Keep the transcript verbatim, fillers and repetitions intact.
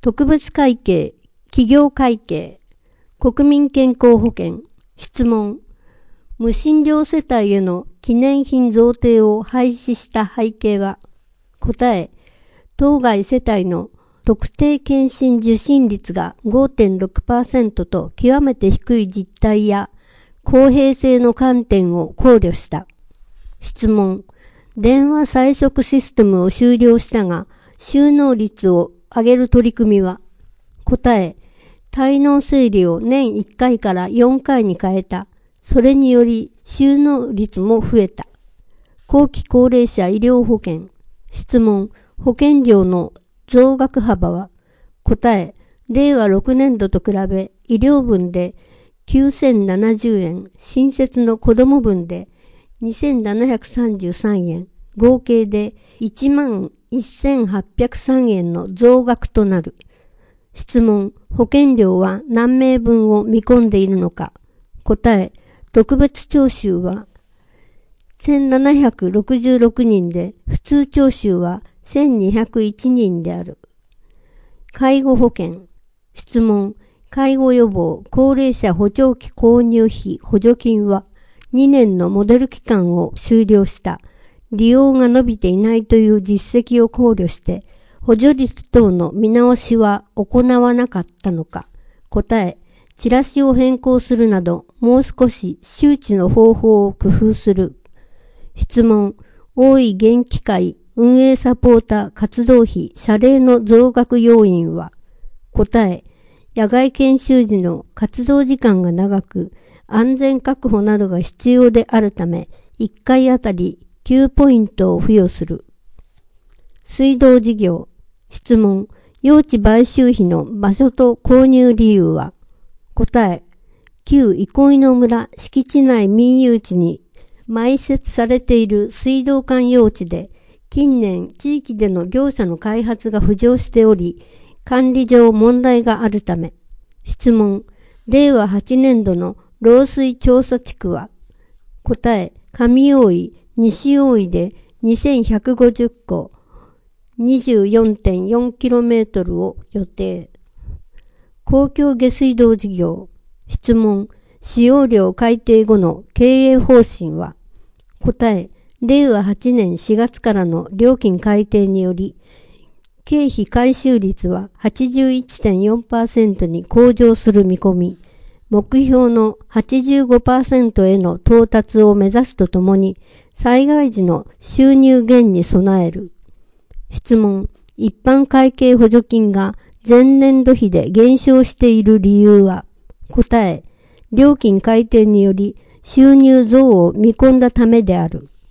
特別会計、企業会計、国民健康保険。質問。無診療世帯への記念品贈呈を廃止した背景は？答え。当該世帯の特定健診受診率が ごてんろくパーセント と極めて低い実態や公平性の観点を考慮した。質問。電話催促システムを終了したが、収納率を上げる取り組みは？答え。体能整理を年いっかいからよんかいに変えた。それにより収納率も増えた。後期高齢者医療保険。質問。保険料の増額幅は？答え。れいわろくねんどと比べ医療分できゅうせんななじゅうえん、新設の子供分でにせんななひゃくさんじゅうさんえん、合計でいちまんせんはっぴゃくさんえんの増額となる。質問。保険料は何名分を見込んでいるのか？答え。特別徴収はせんななひゃくろくじゅうろくにんで、普通徴収はせんにひゃくいちにんである。介護保険。質問。介護予防高齢者補聴器購入費補助金はにねんのモデル期間を終了した。利用が伸びていないという実績を考慮して、補助率等の見直しは行わなかったのか？答え。チラシを変更するなど、もう少し周知の方法を工夫する。質問。大井元気会運営サポーター活動費謝礼の増額要因は？答え。野外研修時の活動時間が長く、安全確保などが必要であるため、いっかいあたりきゅうポイントを付与する。水道事業。質問。用地買収費の場所と購入理由は？答え。旧憩野村敷地内民有地に埋設されている水道管用地で、近年地域での業者の開発が浮上しており、管理上問題があるため。質問。れいわはちねんどの漏水調査地区は？答え。上大井、西大井でにせんひゃくごじゅっこ、にじゅうよんてんよんキロメートル を予定。公共下水道事業。質問。使用料改定後の経営方針は？答え。れいわはちねんしがつからの料金改定により、経費回収率は はちじゅういってんよんパーセント に向上する見込み、目標の はちじゅうごパーセント への到達を目指すとともに、災害時の収入減に備える。質問。一般会計補助金が前年度比で減少している理由は？答え。料金改定により収入増を見込んだためである。